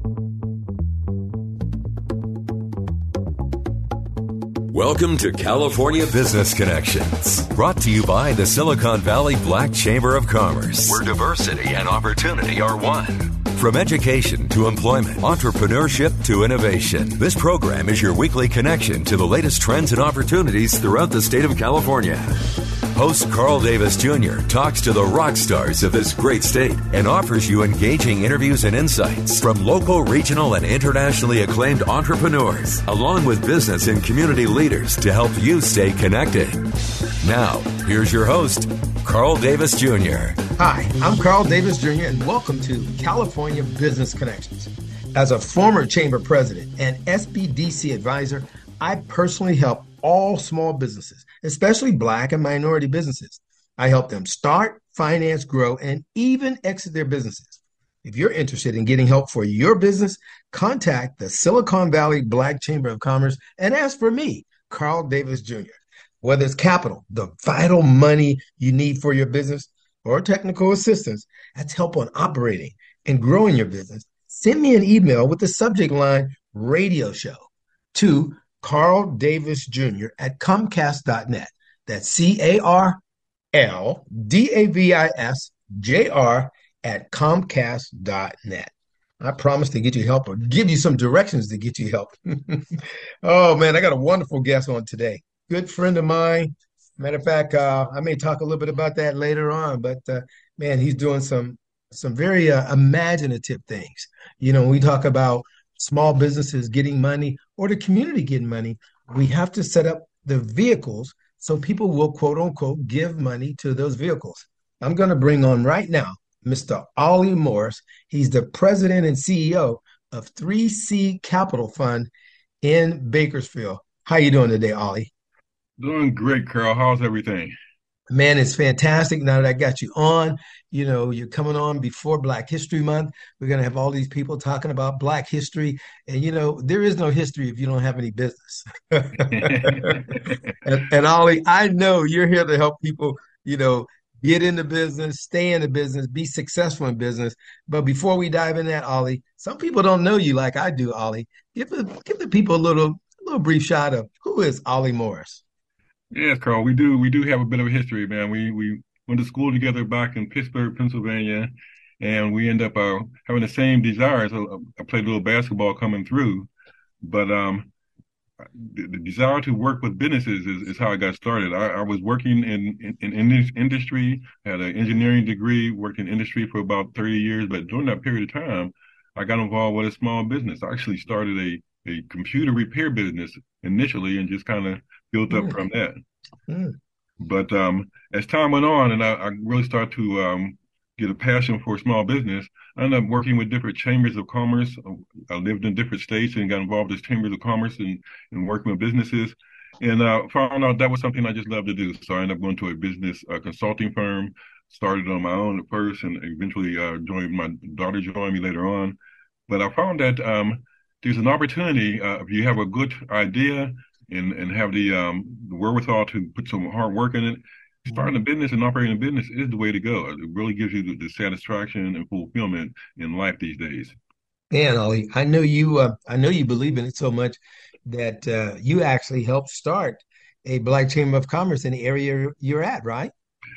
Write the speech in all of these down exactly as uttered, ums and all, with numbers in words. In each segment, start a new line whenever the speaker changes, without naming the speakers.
Welcome to California Business Connections, brought to you by the Silicon Valley Black Chamber of Commerce, where diversity and opportunity are one. From education to employment, entrepreneurship to innovation, this program is your weekly connection to the latest trends and opportunities throughout the state of California. Host Carl Davis Junior talks to the rock stars of this great state and offers you engaging interviews and insights from local, regional, and internationally acclaimed entrepreneurs, along with business and community leaders to help you stay connected. Now, here's your host, Carl Davis Junior
Hi, I'm Carl Davis Junior, and welcome to California Business Connections. As a former chamber president and S B D C advisor, I personally help all small businesses, especially Black and minority businesses. I help them start, finance, grow, and even exit their businesses. If you're interested in getting help for your business, contact the Silicon Valley Black Chamber of Commerce and ask for me, Carl Davis Junior Whether it's capital, the vital money you need for your business, or technical assistance, that's help on operating and growing your business, send me an email with the subject line radio show to Carl Davis Junior at Comcast dot net. That's C A R L D A V I S J R at Comcast dot net. I promise to get you help or give you some directions to get you help. Oh, man, I got a wonderful guest on today. Good friend of mine. Matter of fact, uh, I may talk a little bit about that later on, but uh, man, he's doing some some very uh, imaginative things. You know, when we talk about small businesses getting money or the community getting money, we have to set up the vehicles so people will, quote unquote, give money to those vehicles. I'm going to bring on right now Mister Ollie Morris. He's the president and C E O of three C Capital Fund in Bakersfield. How you doing today, Ollie?
Doing great, Carl. How's everything?
Man, it's fantastic. Now that I got you on, you know, you're coming on before Black History Month. We're going to have all these people talking about Black history. And, you know, there is no history if you don't have any business. and, and Ollie, I know you're here to help people, you know, get into business, stay in the business, be successful in business. But before we dive in that, Ollie, some people don't know you like I do, Ollie. Give the, give the people a little, a little brief shot of who is Ollie Morris.
Yes, Carl, we do. We do have a bit of a history, man. We we went to school together back in Pittsburgh, Pennsylvania, and we end up uh, having the same desires. I, I played a little basketball coming through, but um, the, the desire to work with businesses is, is how I got started. I, I was working in, in, in industry, had an engineering degree, worked in industry for about thirty years, but during that period of time, I got involved with a small business. I actually started a, a computer repair business initially and just kind of built up mm. from that. Mm. But um, as time went on and I, I really started to um, get a passion for small business, I ended up working with different chambers of commerce. I lived in different states and got involved as chambers of commerce and, and working with businesses. And uh, found out that was something I just loved to do. So I ended up going to a business uh, consulting firm, started on my own at first, and eventually uh, joined my daughter joined me later on. But I found that um, there's an opportunity uh, if you have a good idea and, and have the, um, the wherewithal to put some hard work in it. Starting a business and operating a business is the way to go. It really gives you the, the satisfaction and fulfillment in life these days.
Man, Ollie, I know you. Uh, I know you believe in it so much that uh, you actually helped start a Black Chamber of Commerce in the area you're at, right?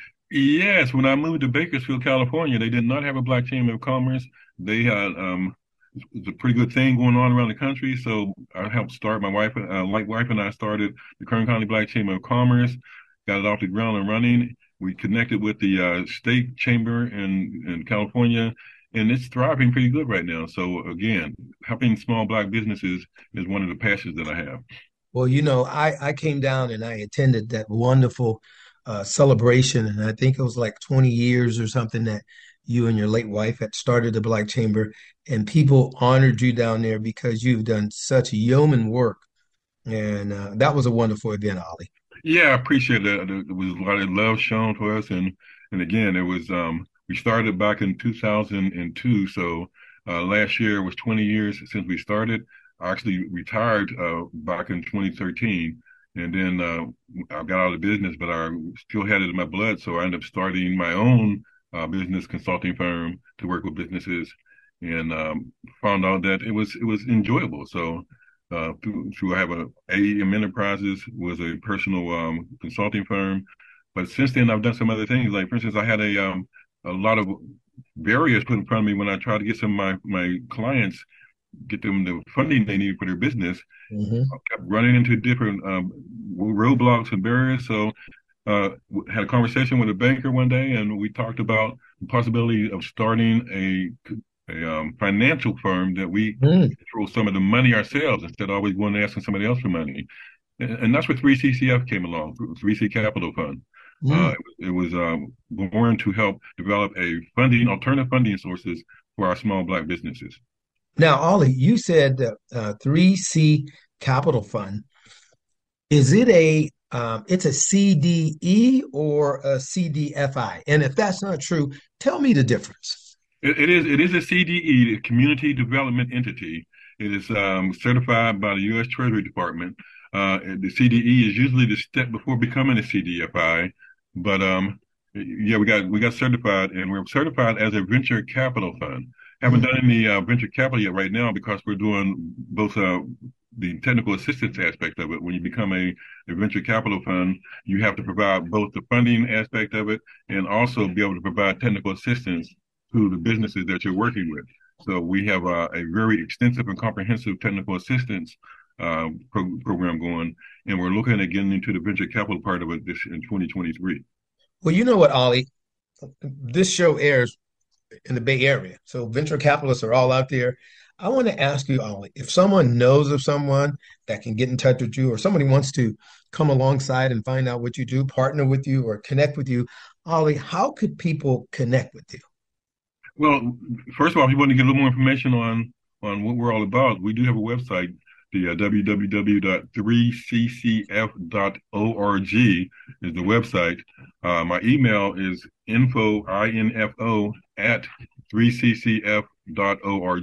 Yes. When I moved to Bakersfield, California, they did not have a Black Chamber of Commerce. They had um, it was a pretty good thing going on around the country. So I helped start. My wife, uh, like wife, and I started the Kern County Black Chamber of Commerce. Got it off the ground and running. We connected with the uh, state chamber in, in California, and it's thriving pretty good right now. So again, helping small Black businesses is one of the passions that I have.
Well, you know, I, I came down and I attended that wonderful uh, celebration, and I think it was like twenty years or something that you and your late wife had started the Black Chamber, and people honored you down there because you've done such yeoman work. And uh, that was a wonderful event, Ollie.
Yeah, I appreciate that. There was a lot of love shown to us. And, and again, it was, um, we started back in two thousand two. So uh, last year was twenty years since we started. I actually retired uh, back in twenty thirteen. And then uh, I got out of business, but I still had it in my blood. So I ended up starting my own uh, business consulting firm to work with businesses. and um, found out that it was it was enjoyable. So uh, through, through I have a A E M Enterprises was a personal um, consulting firm, but since then I've done some other things. Like for instance, I had a um, a lot of barriers put in front of me when I tried to get some of my my clients get them the funding they need for their business.
Hmm.
I kept running into different um, roadblocks and barriers. So uh, had a conversation with a banker one day, and we talked about the possibility of starting a a um, financial firm that we
Mm.
control some of the money ourselves instead of always going and asking somebody else for money. And, and that's where three C C F came along, three C Capital Fund. Uh,
Mm.
it was, it was um, born to help develop a funding, alternative funding sources for our small Black businesses.
Now, Ollie, you said uh, uh, three C Capital Fund. Is it a um, it's a C D E or a C D F I? And if that's not true, tell me the difference.
It, it is it is a C D E, the Community Development Entity. It is um, certified by the U S Treasury Department. Uh, the C D E is usually the step before becoming a C D F I, but um, yeah, we got we got certified, and we're certified as a venture capital fund. Haven't
Mm.
done any uh, venture capital yet right now because we're doing both uh, the technical assistance aspect of it. When you become a, a venture capital fund, you have to provide both the funding aspect of it and also be able to provide technical assistance to the businesses that you're working with. So we have uh, a very extensive and comprehensive technical assistance uh, pro- program going, and we're looking at getting into the venture capital part of it this in twenty twenty-three.
Well, you know what, Ollie? This show airs in the Bay Area, so venture capitalists are all out there. I want to ask you, Ollie, if someone knows of someone that can get in touch with you, or somebody wants to come alongside and find out what you do, partner with you, or connect with you, Ollie, how could people connect with you?
Well, first of all, if you want to get a little more information on on what we're all about, we do have a website, the uh, w w w dot three c c f dot org is the website. Uh, my email is info, I N F O, at three c c f dot org.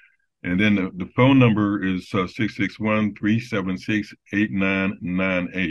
And then the, the phone number is uh, six six one, three seven six, eight nine nine eight.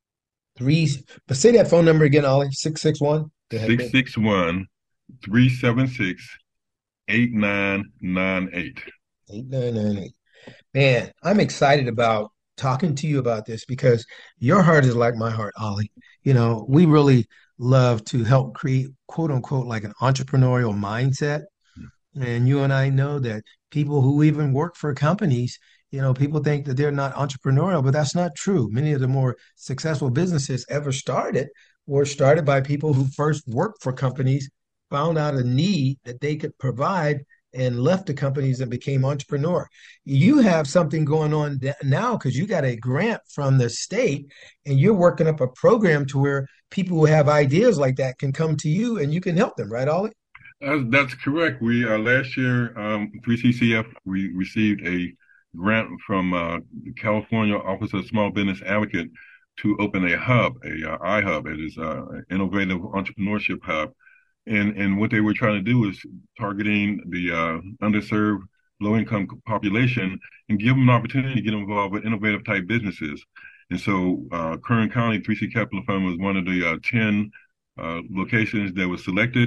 Three, but say that phone number again, Ollie. Six six one. Go ahead.
six six one, three seven six, eight nine nine eight.
Eight nine nine eight. Man, I'm excited about talking to you about this because your heart is like my heart, Ollie. You know, we really love to help create quote unquote like an entrepreneurial mindset. And you and I know that people who even work for companies, you know, people think that they're not entrepreneurial, but that's not true. Many of the more successful businesses ever started were started by people who first worked for companies, found out a need that they could provide, and left the companies and became entrepreneur. You have something going on now because you got a grant from the state and you're working up a program to where people who have ideas like that can come to you and you can help them, right, Ollie?
That's, that's correct. We uh, last year, um, three C C F, we received a grant from uh, the California Office of Small Business Advocate to open a hub, a uh, iHub. It is uh, an innovative entrepreneurship hub, and and what they were trying to do is targeting the uh, underserved, low-income population and give them an opportunity to get involved with innovative type businesses. And so, uh, Kern County three C Capital Fund was one of the uh, ten uh, locations that was selected.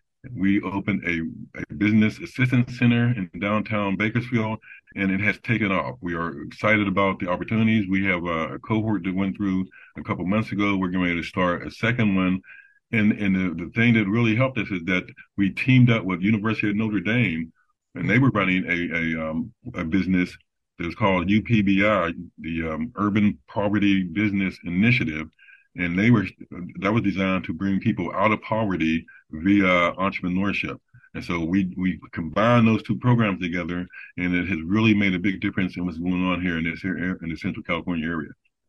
We opened a, a business assistance center in downtown Bakersfield, and it has taken off. We are excited about the opportunities. We have a, a cohort that went through a couple months ago. We're getting ready to start a second one. And and the, the thing that really helped us is that we teamed up with University of Notre Dame, and they were running a a, um, a business that's called U P B I, the um, Urban Poverty Business Initiative, and they were that was designed to bring people out of poverty via entrepreneurship. And so we we combined those two programs together, and it has really made a big difference in what's going on here in this area, in the Central California area.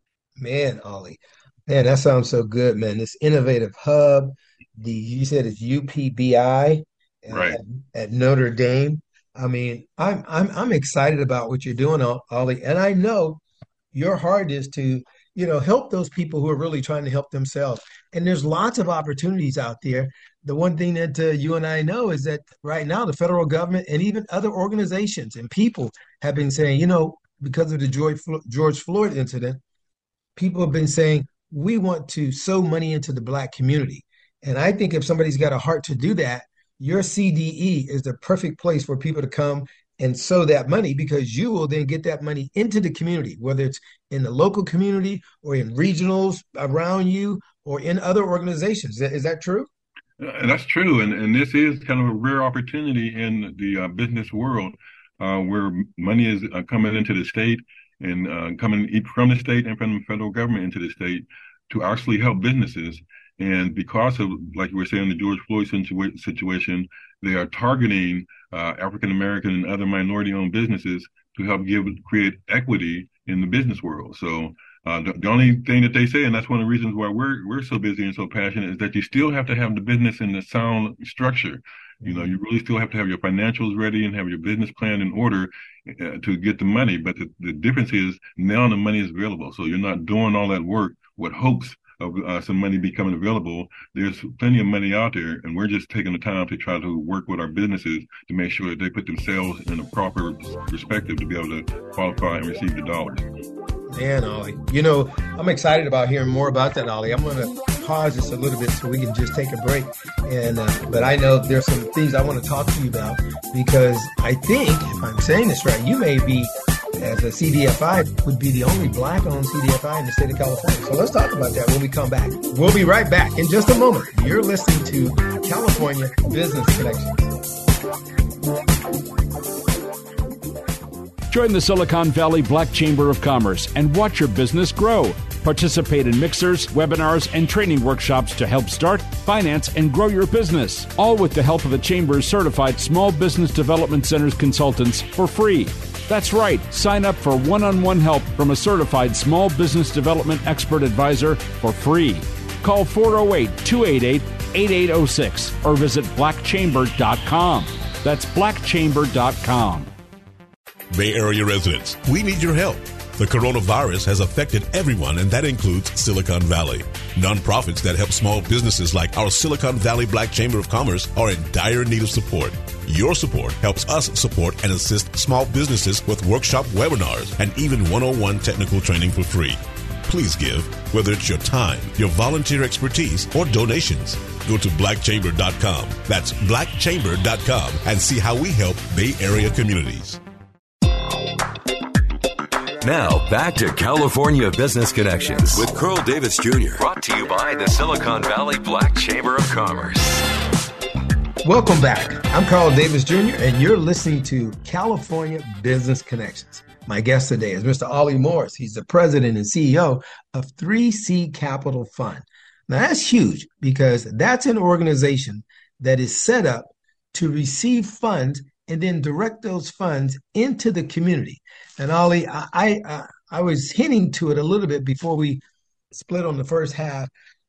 Man, Ollie. Man, that sounds so good, man. This innovative hub, the you said it's U P B I
Right.
at, at Notre Dame. I mean, I'm I'm I'm excited about what you're doing, Ollie, and I know your heart is to, you know, help those people who are really trying to help themselves. And there's lots of opportunities out there. The one thing that uh, you and I know is that right now the federal government and even other organizations and people have been saying, you know, because of the George George Floyd incident, people have been saying we want to sow money into the black community. And I think if somebody's got a heart to do that, your C D E is the perfect place for people to come and sow that money because you will then get that money into the community, whether it's in the local community or in regionals around you or in other organizations. Is that, is that true?
Uh, that's true, and and this is kind of a rare opportunity in the uh, business world, uh, where money is uh, coming into the state and uh, coming e- from the state and from the federal government into the state to actually help businesses. And because of, like you were saying, the George Floyd situa- situation, they are targeting uh, African American and other minority-owned businesses to help give create equity in the business world. So. Uh, the, the only thing that they say, and that's one of the reasons why we're we're so busy and so passionate, is that you still have to have the business in the sound structure. You know, you really still have to have your financials ready and have your business plan in order uh, to get the money. But the, the difference is now the money is available, so you're not doing all that work with hopes of uh, some money becoming available. There's plenty of money out there, and we're just taking the time to try to work with our businesses to make sure that they put themselves in a proper perspective to be able to qualify and receive the dollars.
Man, Ollie, you know, I'm excited about hearing more about that, Ollie. I'm going to pause just a little bit so we can just take a break. And uh, but I know there's some things I want to talk to you about because I think, if I'm saying this right, you may be, as a C D F I, would be the only black-owned C D F I in the state of California. So let's talk about that when we come back. We'll be right back in just a moment. You're listening to California Business Connections.
Join the Silicon Valley Black Chamber of Commerce and watch your business grow. Participate in mixers, webinars, and training workshops to help start, finance, and grow your business, all with the help of the Chamber's certified Small Business Development Center's consultants for free. That's right, sign up for one-on-one help from a certified small business development expert advisor for free. Call four oh eight, two eight eight, eight eight oh six or visit black chamber dot com. That's black chamber dot com.
Bay Area residents, we need your help. The coronavirus has affected everyone, and that includes Silicon Valley. Nonprofits that help small businesses like our Silicon Valley Black Chamber of Commerce are in dire need of support. Your support helps us support and assist small businesses with workshop webinars and even one-on-one technical training for free. Please give, whether it's your time, your volunteer expertise, or donations. Go to black chamber dot com. That's black chamber dot com and see how we help Bay Area communities.
Now, back to California Business Connections with Carl Davis Junior Brought to you by the Silicon Valley Black Chamber of Commerce.
Welcome back. I'm Carl Davis Junior, and you're listening to California Business Connections. My guest today is Mister Ollie Morris. He's the president and C E O of three C Capital Fund. Now, that's huge because that's an organization that is set up to receive funds and then direct those funds into the community. And Ollie, I, I I was hinting to it a little bit before we split on the first half.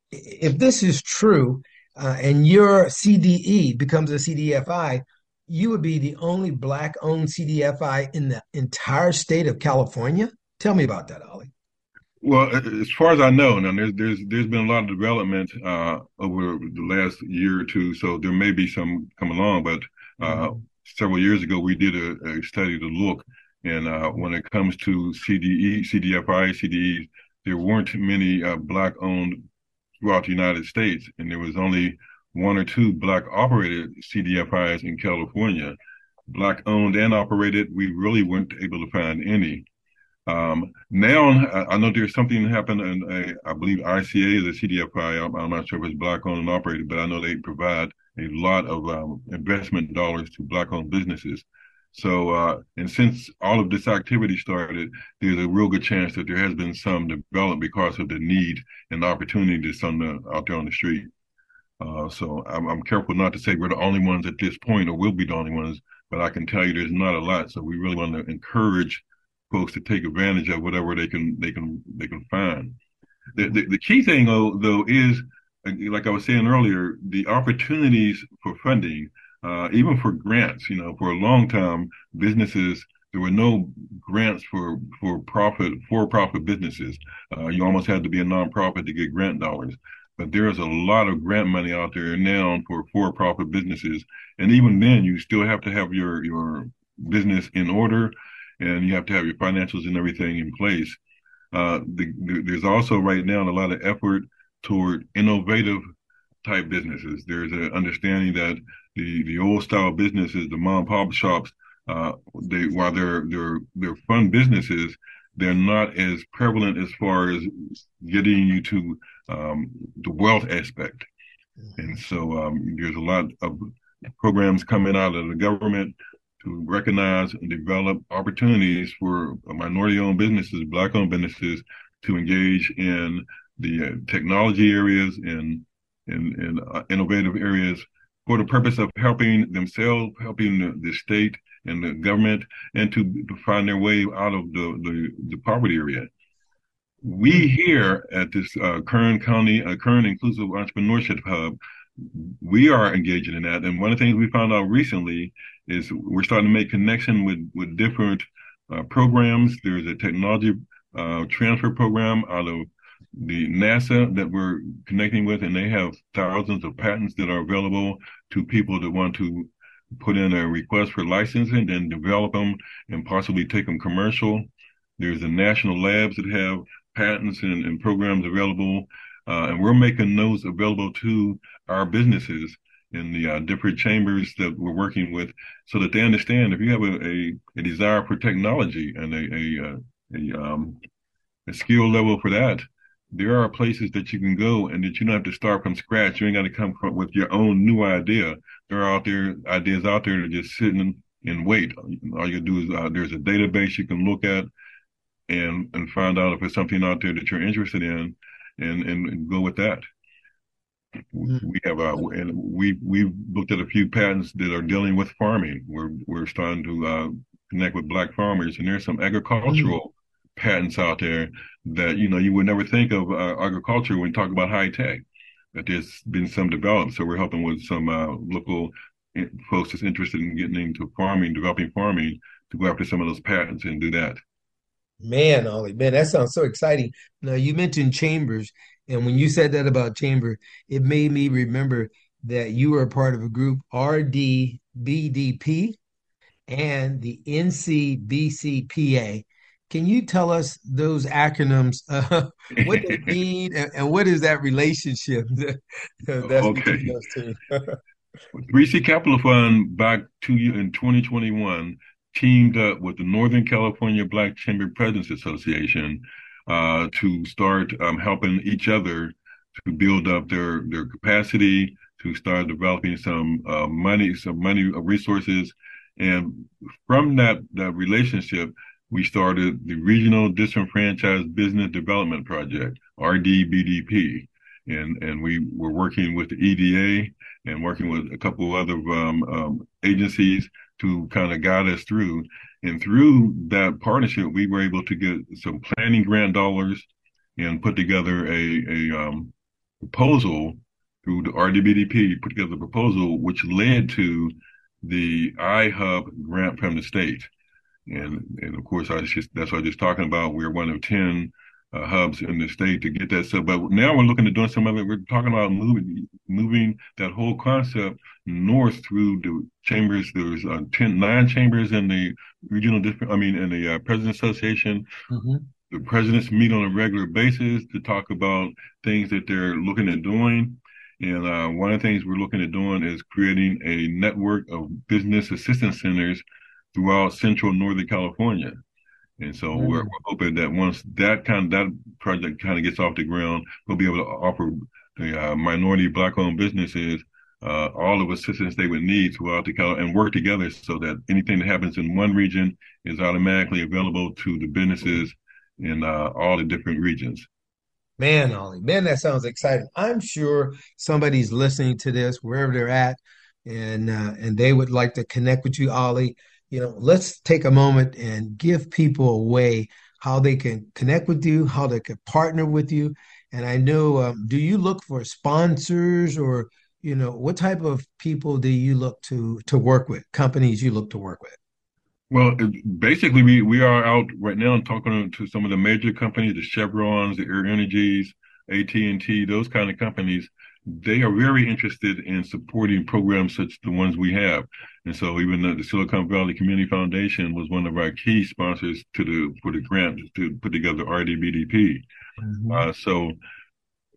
If this is true, uh, and your C D E becomes a C D F I, you would be the only Black-owned C D F I in the entire state of California. Tell me about that, Ollie.
Well, as far as I know, now there's there's there's been a lot of development uh, over the last year or two, so there may be some come along, but. Uh, mm-hmm. Several years ago, we did a, a study to look, and uh, when it comes to C D E, C D F I, C D Es, there weren't many uh, Black-owned throughout the United States, and there was only one or two Black-operated C D F Is in California. Black-owned and operated, we really weren't able to find any. Um, now, I know there's something that happened, and I, I believe I C A is a C D F I. I'm, I'm not sure if it's Black-owned and operated, but I know they provide a lot of um, investment dollars to Black-owned businesses. So, uh, and since all of this activity started, there's a real good chance that there has been some development because of the need and the opportunity that's on the, out there on the street. Uh, so I'm, I'm careful not to say we're the only ones at this point or will be the only ones, but I can tell you there's not a lot. So we really want to encourage folks to take advantage of whatever they can, they can, they can find. The, the, the key thing though, though is, like I was saying earlier, the opportunities for funding, uh, even for grants, you know, for a long time, businesses, there were no grants for, for profit, for-profit businesses. Uh, you almost had to be a nonprofit to get grant dollars. But there's a lot of grant money out there now for for-profit businesses. And even then, you still have to have your, your business in order, and you have to have your financials and everything in place. Uh, the, the, there's also right now a lot of effort toward innovative type businesses. There's an understanding that the, the old style businesses, the mom and pop shops, uh, they, while they're, they're, they're fun businesses, they're not as prevalent as far as getting you to, um, the wealth aspect. And so, um, there's a lot of programs coming out of the government to recognize and develop opportunities for minority-owned businesses, Black-owned businesses to engage in the uh, technology areas and in, in uh, innovative areas for the purpose of helping themselves, helping the, the state and the government, and to, to find their way out of the, the, the poverty area. We here at this uh, Kern County, uh, Kern Inclusive Entrepreneurship Hub, we are engaging in that. And one of the things we found out recently is we're starting to make connection with, with different uh, programs. There's a technology uh, transfer program out of the NASA that we're connecting with, and they have thousands of patents that are available to people that want to put in a request for licensing and develop them and possibly take them commercial. There's the national labs that have patents and, and programs available. Uh, and we're making those available to our businesses in the uh, different chambers that we're working with, so that they understand if you have a, a, a desire for technology and a a, a, um, a skill level for that, there are places that you can go and that you don't have to start from scratch. You ain't got to come from with your own new idea. There are out there ideas out there that are just sitting and wait. All you do is uh, there's a database you can look at and and find out if there's something out there that you're interested in. And, and, and go with that. We have uh, and we we've looked at a few patents that are dealing with farming. We're we're starting to uh, connect with Black farmers, and there's some agricultural mm-hmm. patents out there that you know you would never think of uh, agriculture when you talk about high tech. That there's been some developed, so we're helping with some uh, local folks that's interested in getting into farming, developing farming, to go after some of those patents and do that.
Man, Ollie, man, that sounds so exciting. Now, you mentioned chambers, and when you said that about chamber, it made me remember that you were a part of a group, R D B D P and the N C B C P A. Can you tell us those acronyms, uh, what they mean, and, and what is that relationship that, that's
okay.
between those two?
three C Capital Fund back to you in twenty twenty-one teamed up with the Northern California Black Chamber Presidents Association uh, to start um, helping each other to build up their, their capacity, to start developing some uh, money, some money resources. And from that, that relationship, we started the Regional Disenfranchised Business Development Project, R D B D P. And, and we were working with the E D A and working with a couple of other um, um, agencies to kind of guide us through. And through that partnership, we were able to get some planning grant dollars and put together a, a um, proposal through the R D B D P, put together a proposal which led to the iHub grant from the state. And, and of course, I just, that's what I was just talking about. We're one of ten Uh, hubs in the state to get that stuff. But now we're looking at doing some of it. We're talking about moving moving that whole concept north through the chambers. There's uh, ten, nine chambers in the regional district, I mean, in the uh, Presidents Association. Mm-hmm. The presidents meet on a regular basis to talk about things that they're looking at doing. And uh, one of the things we're looking at doing is creating a network of business assistance centers throughout central Northern California. And so mm-hmm. we're, we're hoping that once that kind of, that project kind of gets off the ground, we'll be able to offer the uh, minority Black-owned businesses uh, all of assistance they would need throughout the Cal and work together so that anything that happens in one region is automatically available to the businesses in uh, all the different regions.
Man, Ollie, man, that sounds exciting. I'm sure somebody's listening to this wherever they're at, and uh, and they would like to connect with you, Ollie. You know, let's take a moment and give people a way how they can connect with you, how they can partner with you. And I know, um, do you look for sponsors, or, you know, what type of people do you look to to work with, companies you look to work with?
Well, basically, we, we are out right now and talking to some of the major companies, the Chevrons, the Air Energies, A T and T, those kind of companies. They are very interested in supporting programs such as the ones we have. And so even the, the Silicon Valley Community Foundation was one of our key sponsors to the for the grant to put together R D B D P. Mm-hmm. Uh, so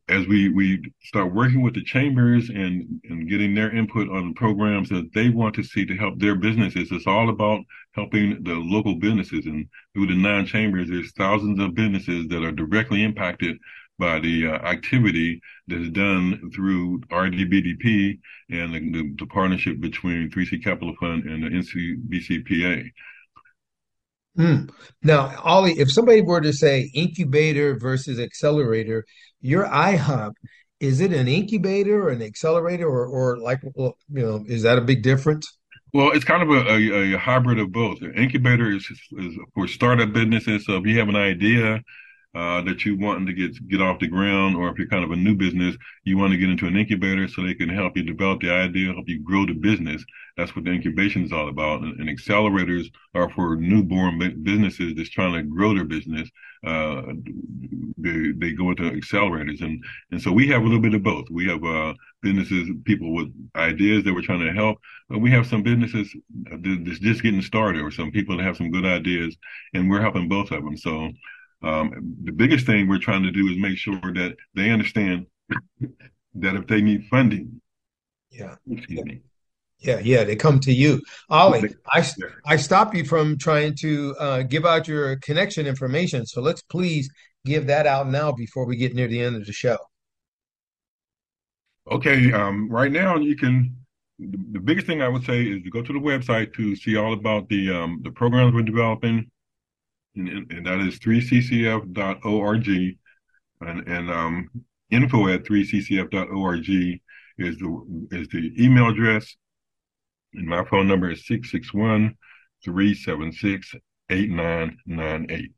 as we, we start working with the chambers and, and getting their input on programs that they want to see to help their businesses, it's all about helping the local businesses. And through the nine chambers, there's thousands of businesses that are directly impacted by the uh, activity that is done through R D B D P and the, the, the partnership between three C Capital Fund and the N C B C P A.
Mm. Now, Ollie, if somebody were to say incubator versus accelerator, your iHub, is it an incubator or an accelerator, or, or like, you know, is that a big difference?
Well, it's kind of a, a, a hybrid of both. An incubator is, is for startup businesses. So if you have an idea uh, that you want to get get off the ground, or if you're kind of a new business, you want to get into an incubator so they can help you develop the idea, help you grow the business. That's what the incubation is all about. And, and accelerators are for newborn businesses that's trying to grow their business. Uh, they, they go into accelerators. And, and so we have a little bit of both. We have uh, businesses, people with ideas that we're trying to help. But we have some businesses that's just getting started, or some people that have some good ideas, and we're helping both of them. So um, the biggest thing we're trying to do is make sure that they understand that if they need funding,
yeah,
excuse me.
Yeah, yeah, they come to you. Ollie, I, I stopped you from trying to uh, give out your connection information. So let's please give that out now before we get near the end of the show.
Okay, um, right now you can, the, the biggest thing I would say is to go to the website to see all about the um, the programs we're developing, and, and that is three c c f dot org, and, and um, info at three c c f dot org is the, is the email address. And my phone number is six six one, three seven six, eight nine nine eight.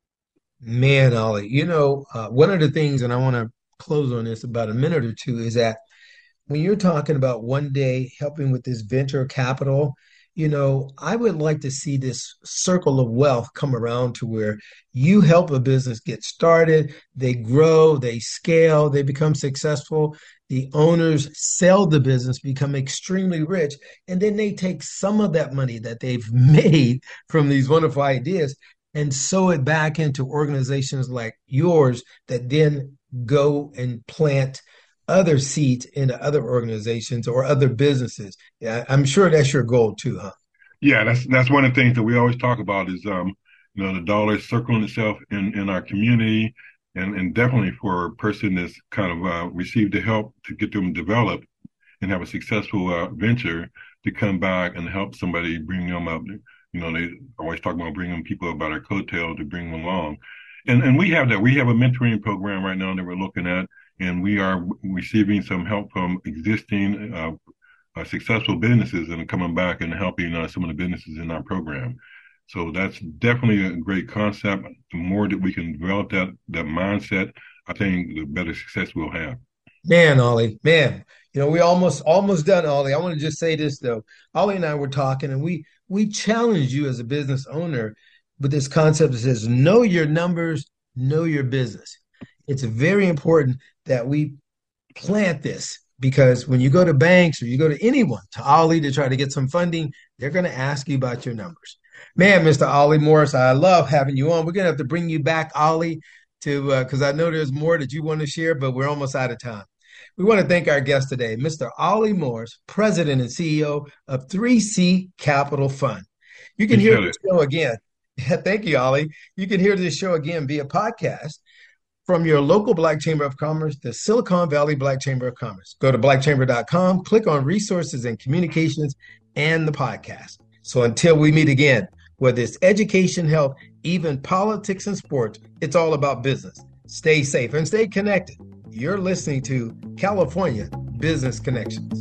Man, Ollie, you know, uh, one of the things, and I want to close on this about a minute or two, is that when you're talking about one day helping with this venture capital, you know, I would like to see this circle of wealth come around to where you help a business get started, they grow, they scale, they become successful. The owners sell the business, become extremely rich, and then they take some of that money that they've made from these wonderful ideas and sow it back into organizations like yours that then go and plant other seeds into other organizations or other businesses. Yeah, I'm sure that's your goal too, huh?
Yeah, that's that's one of the things that we always talk about is, um, you know, the dollar is circling itself in, in our community. And, and definitely for a person that's kind of uh, received the help to get them developed and have a successful uh, venture, to come back and help somebody bring them up. You know, they always talk about bringing people up by their coattail to bring them along. And and we have that. We have a mentoring program right now that we're looking at, and we are receiving some help from existing uh, uh, successful businesses and coming back and helping uh, some of the businesses in our program. So that's definitely a great concept. The more that we can develop that that mindset, I think the better success we'll have.
Man, Ollie, man, you know, we almost almost done, Ollie. I want to just say this though. Ollie and I were talking, and we we challenge you as a business owner with this concept that says, know your numbers, know your business. It's very important that we plant this, because when you go to banks or you go to anyone, to Ollie, to try to get some funding, they're going to ask you about your numbers. Man, Mister Ollie Morris, I love having you on. We're going to have to bring you back, Ollie, to because uh, I know there's more that you want to share, but we're almost out of time. We want to thank our guest today, Mister Ollie Morris, President and C E O of three C Capital Fund. You can hear this show again. Thank you, Ollie. You can hear this show again via podcast from your local Black Chamber of Commerce, the Silicon Valley Black Chamber of Commerce. Go to black chamber dot com, click on Resources and Communications and the podcast. So until we meet again, whether it's education, health, even politics and sports, it's all about business. Stay safe and stay connected. You're listening to California Business Connections.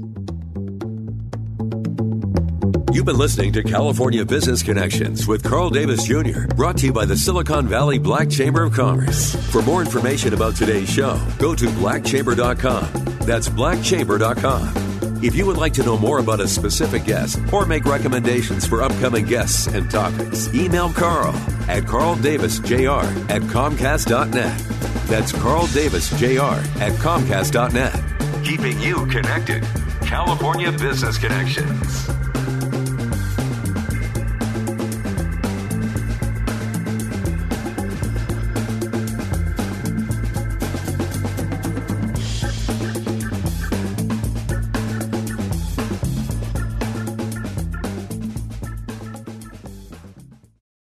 You've been listening to California Business Connections with Carl Davis Junior, brought to you by the Silicon Valley Black Chamber of Commerce. For more information about today's show, go to black chamber dot com. That's black chamber dot com. If you would like to know more about a specific guest or make recommendations for upcoming guests and topics, email Carl at carl davis j r at comcast dot net. That's carl davis j r at comcast dot net. Keeping you connected. California Business Connections.